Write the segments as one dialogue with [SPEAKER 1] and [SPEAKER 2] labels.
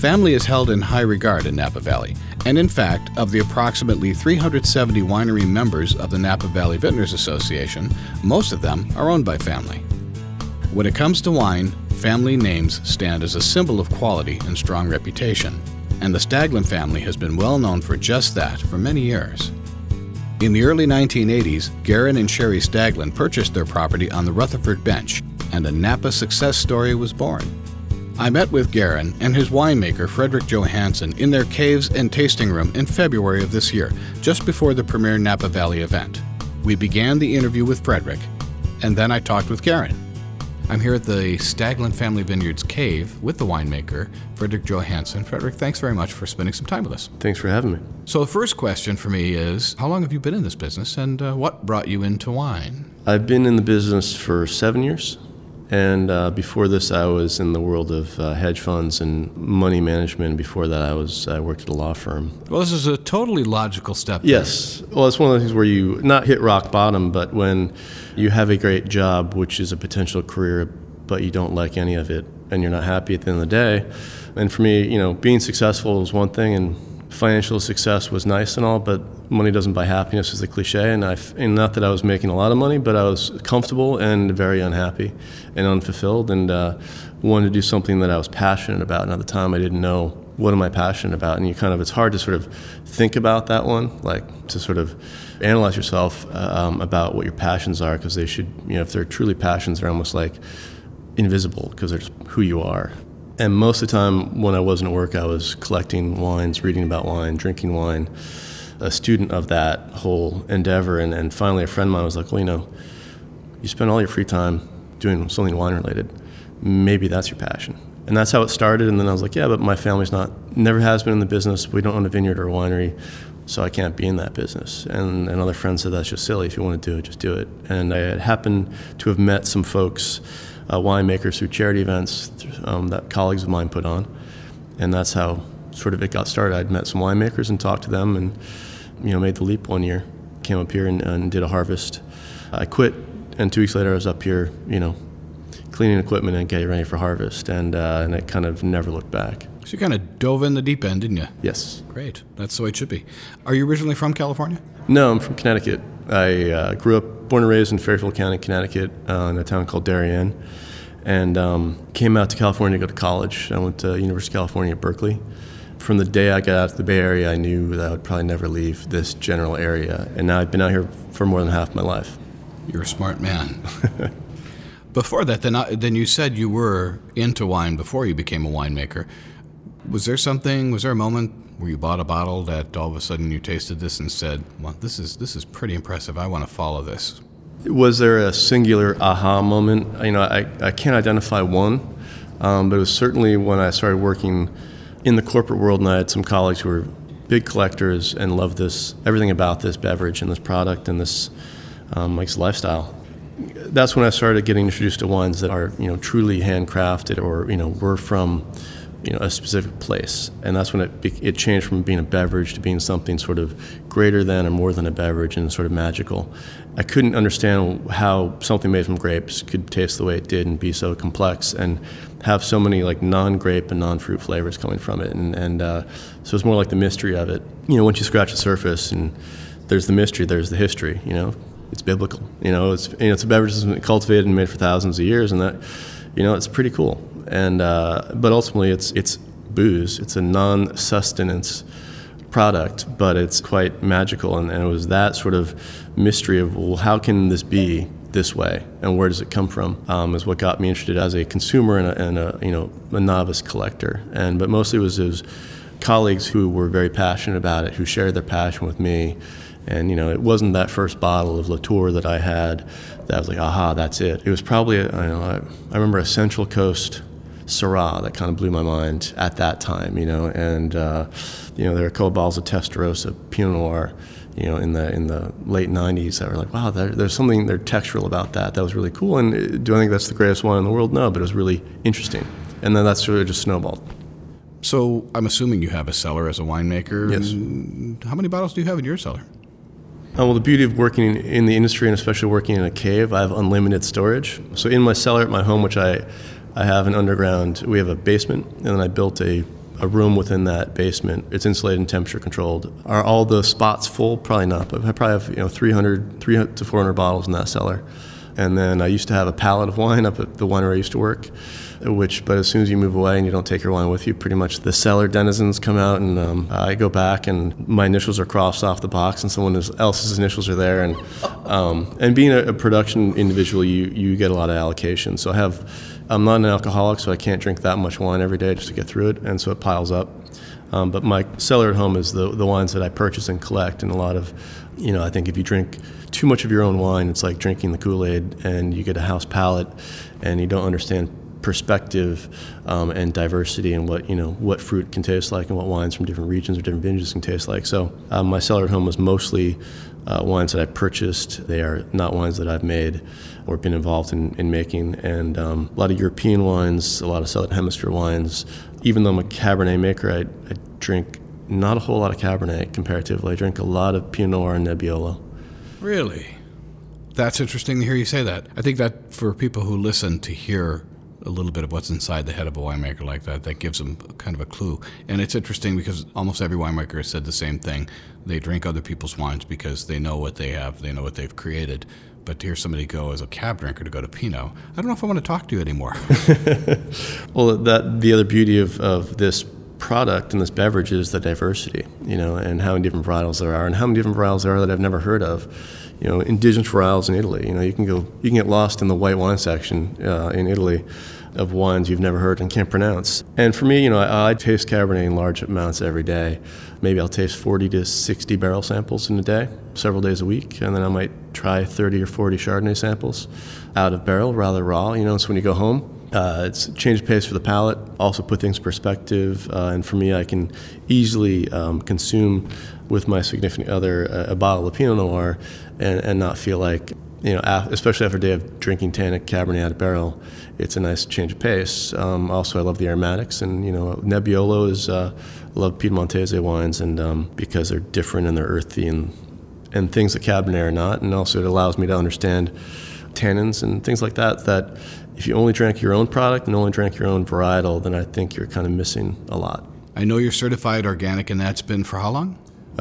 [SPEAKER 1] Family is held in high regard in Napa Valley, and in fact, of the approximately 370 winery members of the Napa Valley Vintners Association, most of them are owned by family. When it comes to wine, family names stand as a symbol of quality and strong reputation, and the Staglin family has been well known for just that for many years. In the early 1980s, Garen and Sherry Staglin purchased their property on the Rutherford Bench, and a Napa success story was born. I met with Garen and his winemaker Frederick Johansson in their caves and tasting room in February of this year, just before the premier Napa Valley event. We began the interview with Frederick, and then I talked with Garen. I'm here at the Staglin Family Vineyards cave with the winemaker, Frederick Johansson. Frederick, thanks very much for spending some time with us.
[SPEAKER 2] Thanks for having me.
[SPEAKER 1] So the first question for me is, how long have you been in this business, and what brought you into wine?
[SPEAKER 2] I've been in the business for 7 years, and before this I was in the world of hedge funds and money management. Before that I worked at a law firm.
[SPEAKER 1] Well, this is a totally logical step.
[SPEAKER 2] Yes. Well, it's one of those things where you not hit rock bottom, but when you have a great job, which is a potential career, but you don't like any of it, and you're not happy at the end of the day. And for me, being successful was one thing, and financial success was nice and all, but money doesn't buy happiness is the cliche. And not that I was making a lot of money, but I was comfortable and very unhappy and unfulfilled, and wanted to do something that I was passionate about. And at the time, I didn't know, what am I passionate about? And it's hard to sort of think about that one, like to sort of analyze yourself about what your passions are, because they should, if they're truly passions, they're almost like invisible because they're just who you are. And most of the time when I wasn't at work, I was collecting wines, reading about wine, drinking wine, a student of that whole endeavor. And finally a friend of mine was like, well, you spend all your free time doing something wine related. Maybe that's your passion. And that's how it started. And then I was like, yeah, but my family's never has been in the business. We don't own a vineyard or a winery, so I can't be in that business. And other friends said, that's just silly. If you want to do it, just do it. And I had happened to have met some folks, winemakers, through charity events that colleagues of mine put on. And that's how sort of it got started. I'd met some winemakers and talked to them, and made the leap one year. Came up here and did a harvest. I quit, and 2 weeks later I was up here, cleaning equipment and getting ready for harvest, and it kind of never looked back.
[SPEAKER 1] So you kind of dove in the deep end, didn't you?
[SPEAKER 2] Yes.
[SPEAKER 1] Great. That's the way it should be. Are you originally from California?
[SPEAKER 2] No, I'm from Connecticut. I grew up, born and raised in Fairfield County, Connecticut, in a town called Darien, and came out to California to go to college. I went to University of California at Berkeley. From the day I got out to the Bay Area, I knew that I would probably never leave this general area, and now I've been out here for more than half my life.
[SPEAKER 1] You're a smart man. Before that, then you said you were into wine before you became a winemaker. Was there a moment where you bought a bottle that all of a sudden you tasted this and said, well, this is pretty impressive, I want to follow this?
[SPEAKER 2] Was there a singular aha moment? I can't identify one, but it was certainly when I started working in the corporate world, and I had some colleagues who were big collectors and loved everything about this beverage and this product and this lifestyle. That's when I started getting introduced to wines that are, truly handcrafted or, were from, a specific place. And that's when it changed from being a beverage to being something sort of greater than or more than a beverage and sort of magical. I couldn't understand how something made from grapes could taste the way it did and be so complex and have so many non-grape and non-fruit flavors coming from it. And so it's more like the mystery of it. Once you scratch the surface and there's the mystery, there's the history, It's biblical, it's a beverage that's been cultivated and made for thousands of years, and that, it's pretty cool. And but ultimately, it's booze. It's a non-sustenance product, but it's quite magical. And it was that sort of mystery of, well, how can this be this way, and where does it come from? Is what got me interested as a consumer and a novice collector. But mostly it was colleagues who were very passionate about it, who shared their passion with me. And, it wasn't that first bottle of Latour that I had that I was like, aha, that's it. It was probably, I remember a Central Coast Syrah that kind of blew my mind at that time, and, there were a couple bottles of Testarossa Pinot Noir, in the late 90s that were like, wow, there's something textural about that was really cool. And do I think that's the greatest wine in the world? No, but it was really interesting. And then that sort of just snowballed.
[SPEAKER 1] So I'm assuming you have a cellar as a winemaker.
[SPEAKER 2] Yes.
[SPEAKER 1] How many bottles do you have in your cellar?
[SPEAKER 2] Well, the beauty of working in the industry, and especially working in a cave, I have unlimited storage. So in my cellar at my home, which I have an underground, we have a basement, and then I built a a room within that basement. It's insulated and temperature controlled. Are all the spots full? Probably not, but I probably have 300 to 400 bottles in that cellar. And then I used to have a pallet of wine up at the winery I used to work, but as soon as you move away and you don't take your wine with you, pretty much the cellar denizens come out, and I go back and my initials are crossed off the box and someone else's initials are there. And being a production individual, you get a lot of allocation. So I'm not an alcoholic, so I can't drink that much wine every day just to get through it, and so it piles up. But my cellar at home is the wines that I purchase and collect, and a lot of, I think if you drink too much of your own wine, it's like drinking the Kool-Aid, and you get a house palate, and you don't understand perspective and diversity, and what fruit can taste like, and what wines from different regions or different vintages can taste like. So my cellar at home is mostly wines that I purchased. They are not wines that I've made or been involved in making, and a lot of European wines, a lot of Southern Hemisphere wines. Even though I'm a Cabernet maker, I drink not a whole lot of Cabernet comparatively. I drink a lot of Pinot Noir and Nebbiolo.
[SPEAKER 1] Really? That's interesting to hear you say that. I think that for people who listen to hear a little bit of what's inside the head of a winemaker like that gives them kind of a clue. And it's interesting because almost every winemaker has said the same thing. They drink other people's wines because they know what they have, they know what they've created. But to hear somebody go as a cab drinker to go to Pinot, I don't know if I want to talk to you anymore.
[SPEAKER 2] Well, the other beauty of this product and this beverage is the diversity, and how many different varietals there are, and how many different varietals there are that I've never heard of. Indigenous varietals in Italy. You can get lost in the white wine section in Italy of wines you've never heard and can't pronounce. And for me, I taste Cabernet in large amounts every day. Maybe I'll taste 40 to 60 barrel samples in a day, several days a week, and then I might try 30 or 40 Chardonnay samples out of barrel, rather raw. So when you go home, it's a change of pace for the palate, also put things in perspective, and for me, I can easily consume with my significant other a bottle of Pinot Noir and not feel like, especially after a day of drinking tannic Cabernet out of barrel, it's a nice change of pace. Also, I love the aromatics, and Nebbiolo is, I love Piedmontese wines, and because they're different and they're earthy and things that Cabernet are not, and also it allows me to understand tannins and things like that if you only drank your own product and only drank your own varietal, then I think you're kind of missing a lot.
[SPEAKER 1] I know you're certified organic, and that's been for how long?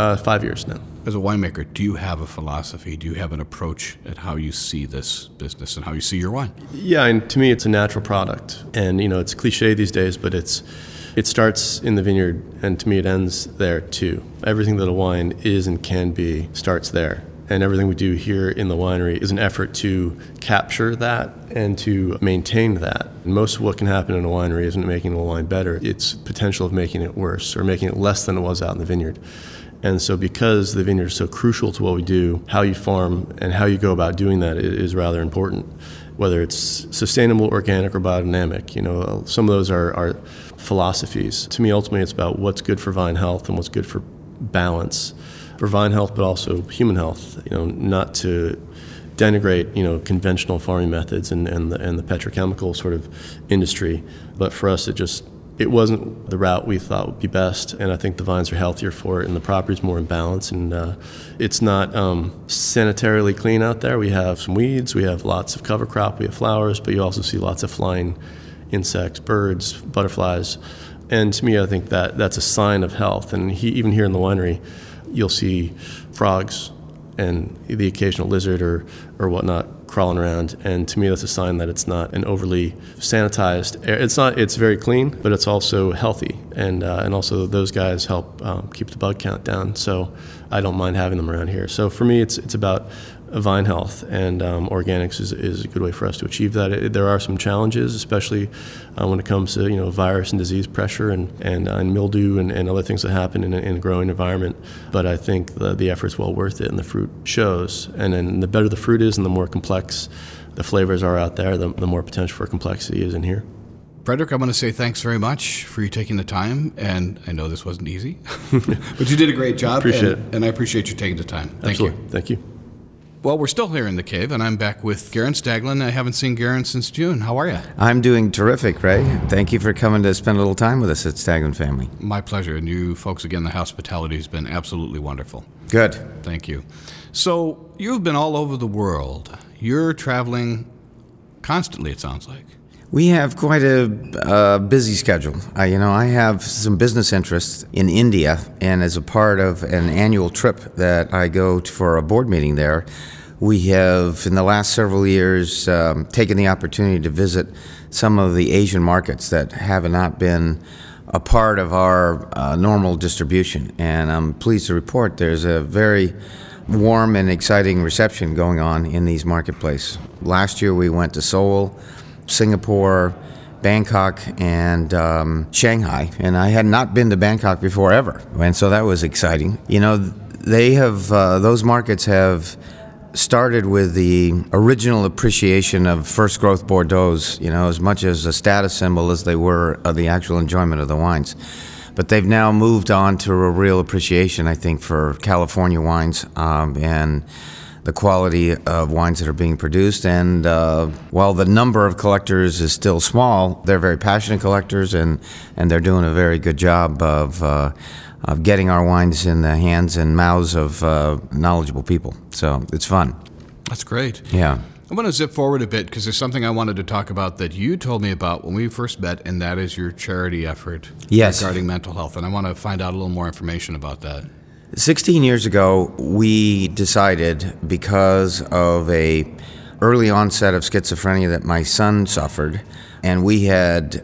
[SPEAKER 2] 5 years now.
[SPEAKER 1] As a winemaker, do you have a philosophy? Do you have an approach at how you see this business and how you see your wine?
[SPEAKER 2] Yeah, and to me, it's a natural product. And, it's cliche these days, but it starts in the vineyard, and to me, it ends there too. Everything that a wine is and can be starts there. And everything we do here in the winery is an effort to capture that and to maintain that. And most of what can happen in a winery isn't making a wine better. It's potential of making it worse or making it less than it was out in the vineyard. And so because the vineyard is so crucial to what we do, how you farm and how you go about doing that is rather important, whether it's sustainable, organic, or biodynamic. Some of those are philosophies. To me, ultimately, it's about what's good for vine health and what's good for balance. For vine health, but also human health, not to denigrate, conventional farming methods and the petrochemical sort of industry. But for us, it wasn't the route we thought would be best. And I think the vines are healthier for it, and the property's more in balance. And it's not sanitarily clean out there. We have some weeds, we have lots of cover crop, we have flowers, but you also see lots of flying insects, birds, butterflies. And to me, I think that's a sign of health. And even here in the winery, you'll see frogs and the occasional lizard or whatnot crawling around, and to me that's a sign that it's not an overly sanitized. It's very clean, but it's also healthy, and also those guys help keep the bug count down. So I don't mind having them around here. So for me, it's about vine health, and organics is a good way for us to achieve that. There are some challenges, especially when it comes to virus and disease pressure and mildew and other things that happen in a growing environment. But I think the effort's well worth it, and the fruit shows. And then the better the fruit is, and the more complex the flavors are out there, the more potential for complexity is in here.
[SPEAKER 1] Frederick, I want to say thanks very much for you taking the time, and I know this wasn't easy, but you did a great job.
[SPEAKER 2] Appreciate it.
[SPEAKER 1] And I appreciate you taking the time. Thank
[SPEAKER 2] Absolutely.
[SPEAKER 1] you.
[SPEAKER 2] Thank you.
[SPEAKER 1] Well, we're still here in the cave, and I'm back with Garen Staglin. I haven't seen Garen since June. How are you?
[SPEAKER 3] I'm doing terrific, Ray. Thank you for coming to spend a little time with us at Staglin Family.
[SPEAKER 1] My pleasure. And you folks, again, the hospitality has been absolutely wonderful.
[SPEAKER 3] Good.
[SPEAKER 1] Thank you. So you've been all over the world. You're traveling constantly, it sounds like.
[SPEAKER 3] We have quite a busy schedule. I have some business interests in India, and as a part of an annual trip that I go for a board meeting there, we have, in the last several years, taken the opportunity to visit some of the Asian markets that have not been a part of our normal distribution. And I'm pleased to report there's a very warm and exciting reception going on in these marketplaces. Last year we went to Seoul, Singapore, Bangkok, and Shanghai, and I had not been to Bangkok before ever, and so that was exciting. They have those markets have started with the original appreciation of first growth Bordeaux, as much as a status symbol as they were of the actual enjoyment of the wines. But they've now moved on to a real appreciation, I think, for California wines and the quality of wines that are being produced. And while the number of collectors is still small, they're very passionate collectors, and they're doing a very good job of getting our wines in the hands and mouths of knowledgeable people. So it's fun.
[SPEAKER 1] That's great.
[SPEAKER 3] Yeah.
[SPEAKER 1] I want to zip forward a bit because there's something I wanted to talk about that you told me about when we first met, and that is your charity effort regarding mental health. And I want to find out a little more information about that.
[SPEAKER 3] 16 years ago, we decided, because of a early onset of schizophrenia that my son suffered, and we had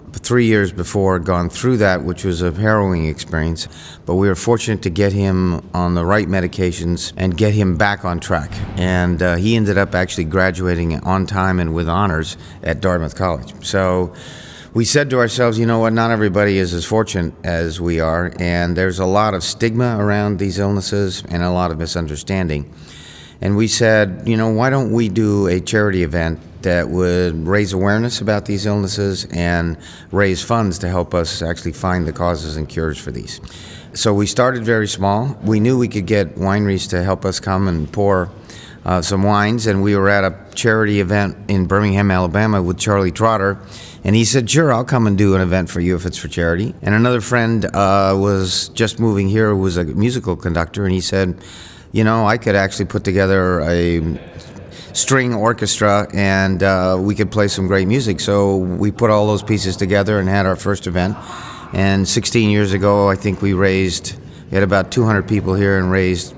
[SPEAKER 3] 3 years before gone through that, which was a harrowing experience, but we were fortunate to get him on the right medications and get him back on track. And he ended up actually graduating on time and with honors at Dartmouth College. So we said to ourselves, not everybody is as fortunate as we are, and there's a lot of stigma around these illnesses and a lot of misunderstanding. And we said, why don't we do a charity event that would raise awareness about these illnesses and raise funds to help us actually find the causes and cures for these. So we started very small. We knew we could get wineries to help us come and pour some wines, and we were at a charity event in Birmingham, Alabama with Charlie Trotter, and he said, sure, I'll come and do an event for you if it's for charity. And another friend was just moving here, who was a musical conductor, and he said, I could actually put together a string orchestra and we could play some great music. So we put all those pieces together and had our first event. And 16 years ago, I think we had about 200 people here and raised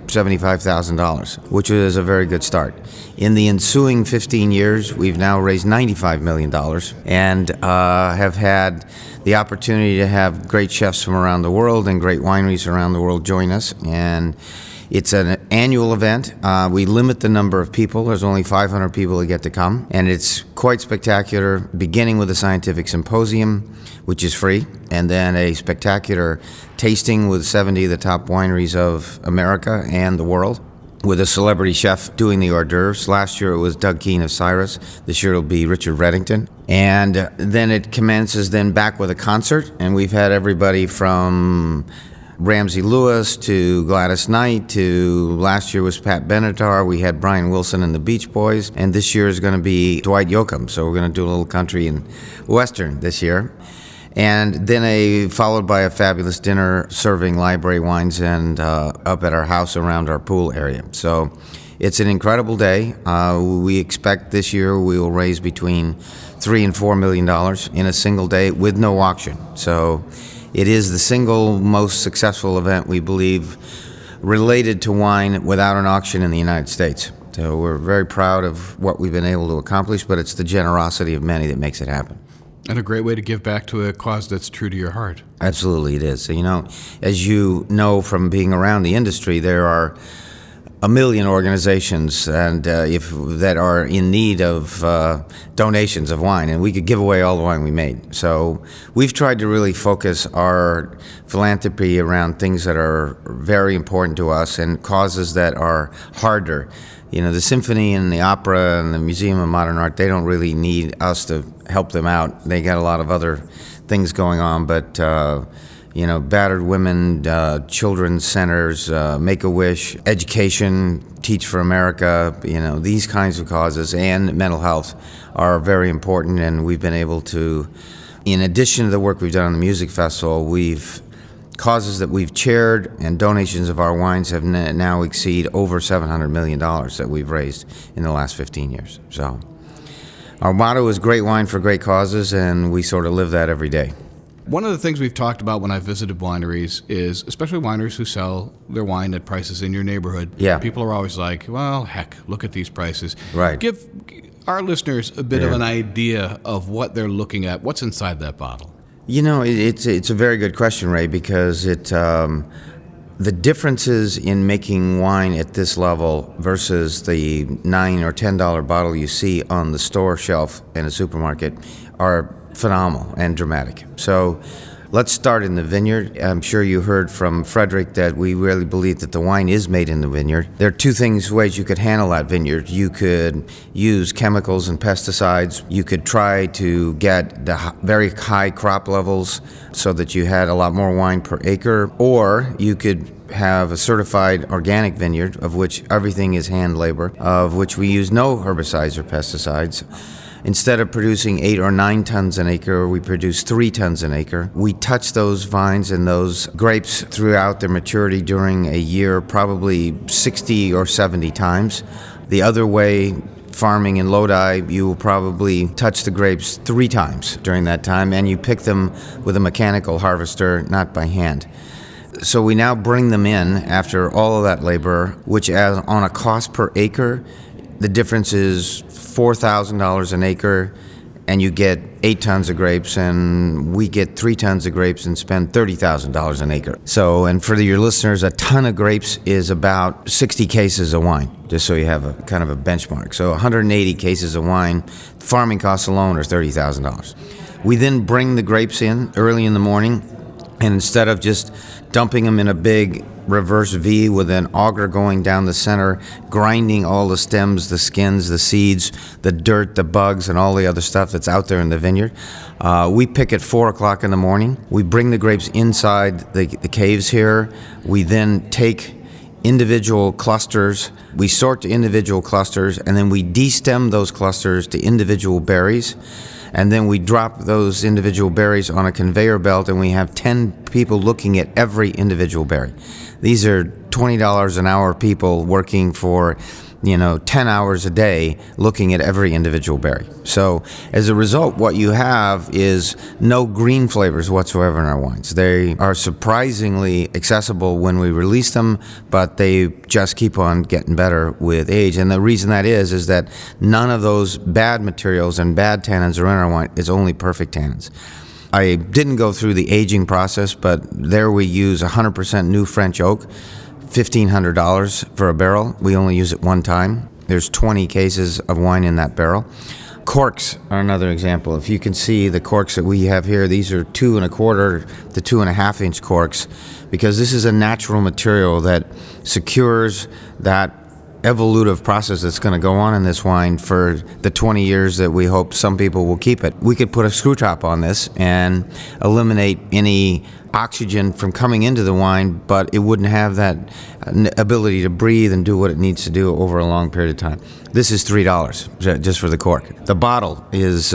[SPEAKER 3] $75,000, which was a very good start. In the ensuing 15 years, we've now raised $95 million and have had the opportunity to have great chefs from around the world and great wineries around the world join us. And it's an annual event. We limit the number of people. There's only 500 people that get to come. And it's quite spectacular, beginning with a scientific symposium, which is free, and then a spectacular tasting with 70 of the top wineries of America and the world, with a celebrity chef doing the hors d'oeuvres. Last year it was Doug Keane of Cyrus. This year it'll be Richard Reddington. And then it commences then back with a concert, and we've had everybody from Ramsey Lewis to Gladys Knight to last year was Pat Benatar. We had Brian Wilson and the Beach Boys, and this year is going to be Dwight Yoakam. So we're going to do a little country and western this year. And then followed by a fabulous dinner serving library wines and up at our house around our pool area. So it's an incredible day. We expect this year we will raise between $3 and $4 million in a single day with no auction. So it is the single most successful event, we believe, related to wine without an auction in the United States. So we're very proud of what we've been able to accomplish, but it's the generosity of many that makes it happen.
[SPEAKER 1] And a great way to give back to a cause that's true to your heart.
[SPEAKER 3] Absolutely it is. So, as you know from being around the industry, there are a million organizations and that are in need of donations of wine, and we could give away all the wine we made. So we've tried to really focus our philanthropy around things that are very important to us and causes that are harder. The symphony and the opera and the Museum of Modern Art, they don't really need us to help them out. They got a lot of other things going on, but battered women, children's centers, Make-A-Wish, education, Teach for America, these kinds of causes, and mental health are very important. And we've been able to, in addition to the work we've done on the music festival, causes that we've chaired and donations of our wines have now exceed over $700 million that we've raised in the last 15 years. So Our motto is great wine for great causes, and we sort of live that every day.
[SPEAKER 1] One of the things we've talked about when I've visited wineries is, especially wineries who sell their wine at prices in your neighborhood.
[SPEAKER 3] Yeah.
[SPEAKER 1] People are always like, well, heck, look at these prices.
[SPEAKER 3] Right.
[SPEAKER 1] Give our listeners a bit of an idea of what they're looking at, what's inside that bottle.
[SPEAKER 3] You know, it's a very good question, Ray, because the differences in making wine at this level versus the $9 or $10 bottle you see on the store shelf in a supermarket are phenomenal and dramatic. So let's start in the vineyard. I'm sure you heard from Frederick that we really believe that the wine is made in the vineyard. There are two ways you could handle that vineyard. You could use chemicals and pesticides. You could try to get the very high crop levels so that you had a lot more wine per acre, or you could have a certified organic vineyard, of which everything is hand labor, of which we use no herbicides or pesticides. Instead of producing 8 or 9 tons an acre, we produce 3 tons an acre. We touch those vines and those grapes throughout their maturity during a year, probably 60 or 70 times. The other way, farming in Lodi, you will probably touch the grapes 3 times during that time, and you pick them with a mechanical harvester, not by hand. So we now bring them in after all of that labor, which on a cost per acre, the difference is $4,000 an acre, and you get 8 tons of grapes, and we get 3 tons of grapes and spend $30,000 an acre. So, and for your listeners, a ton of grapes is about 60 cases of wine, just so you have a kind of a benchmark. So 180 cases of wine, farming costs alone are $30,000. We then bring the grapes in early in the morning, and instead of just dumping them in a big reverse V with an auger going down the center, grinding all the stems, the skins, the seeds, the dirt, the bugs, and all the other stuff that's out there in the vineyard. We pick at 4 o'clock in the morning. We bring the grapes inside the caves here. We then take individual clusters. We sort to individual clusters, and then we destem those clusters to individual berries. And then we drop those individual berries on a conveyor belt, and we have 10 people looking at every individual berry. These are $20 an hour people working for, 10 hours a day looking at every individual berry. So as a result, what you have is no green flavors whatsoever in our wines. They are surprisingly accessible when we release them, but they just keep on getting better with age. And the reason that is that none of those bad materials and bad tannins are in our wine. It's only perfect tannins. I didn't go through the aging process, but there we use 100% new French oak, $1,500 for a barrel. We only use it one time. There's 20 cases of wine in that barrel. Corks are another example. If you can see the corks that we have here, these are 2 1/4 to 2.5 inch corks, because this is a natural material that secures that evolutive process that's going to go on in this wine for the 20 years that we hope some people will keep it. We could put a screw top on this and eliminate any oxygen from coming into the wine, but it wouldn't have that ability to breathe and do what it needs to do over a long period of time. This is $3 just for the cork. The bottle is,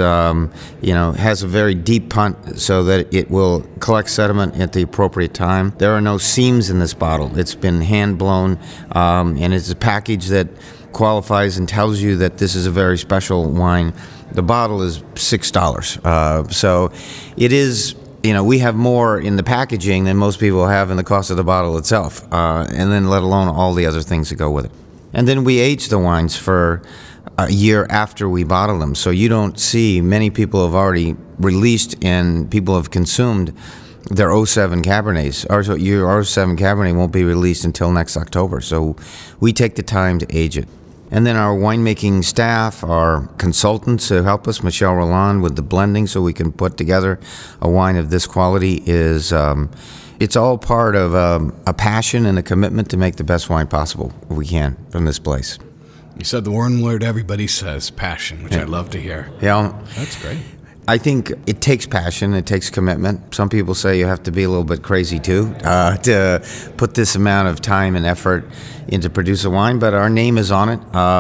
[SPEAKER 3] has a very deep punt so that it will collect sediment at the appropriate time. There are no seams in this bottle. It's been hand blown, and it's a package that qualifies and tells you that this is a very special wine. The bottle is $6. So it is. We have more in the packaging than most people have in the cost of the bottle itself, and then let alone all the other things that go with it. And then we age the wines for a year after we bottle them. So you don't see, many people have already released and people have consumed their 07 Cabernets. Your 07 Cabernet won't be released until next October. So we take the time to age it. And then our winemaking staff, our consultants who help us, Michelle Roland, with the blending so we can put together a wine of this quality is, it's all part of a passion and a commitment to make the best wine possible we can from this place.
[SPEAKER 1] You said the one word everybody says, passion, which I love to hear.
[SPEAKER 3] Yeah.
[SPEAKER 1] That's great.
[SPEAKER 3] I think it takes passion, it takes commitment. Some people say you have to be a little bit crazy too to put this amount of time and effort into produce a wine, but our name is on it.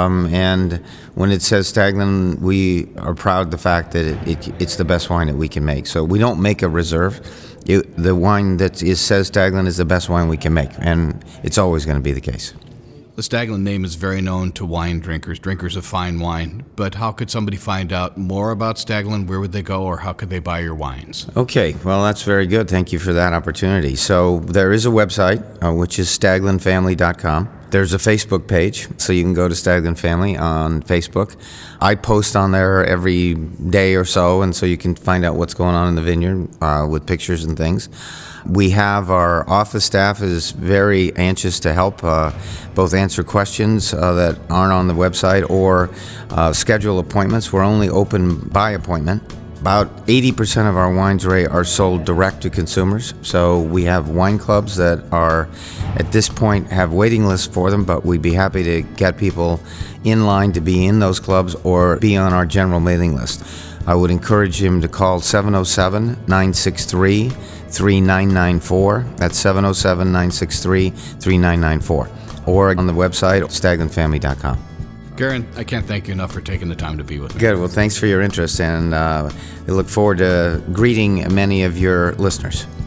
[SPEAKER 3] And when it says Stagland, we are proud of the fact that it's the best wine that we can make. So we don't make a reserve. The wine that says Stagland is the best wine we can make, and it's always going to be the case.
[SPEAKER 1] The Staglin name is very known to wine drinkers, drinkers of fine wine. But how could somebody find out more about Staglin? Where would they go, or how could they buy your wines?
[SPEAKER 3] Okay, well, that's very good. Thank you for that opportunity. So there is a website, which is staglinfamily.com. There's a Facebook page, so you can go to Staglin Family on Facebook. I post on there every day or so, and so you can find out what's going on in the vineyard with pictures and things. We have our office staff is very anxious to help both answer questions that aren't on the website or schedule appointments. We're only open by appointment. About 80% of our wines, Ray, are sold direct to consumers. So we have wine clubs that are, at this point, have waiting lists for them, but we'd be happy to get people in line to be in those clubs or be on our general mailing list. I would encourage him to call 707-963-3994. That's 707-963-3994. Or on the website, staglinfamily.com.
[SPEAKER 1] Garen, I can't thank you enough for taking the time to be with me.
[SPEAKER 3] Good. Well, thanks for your interest, and we look forward to greeting many of your listeners.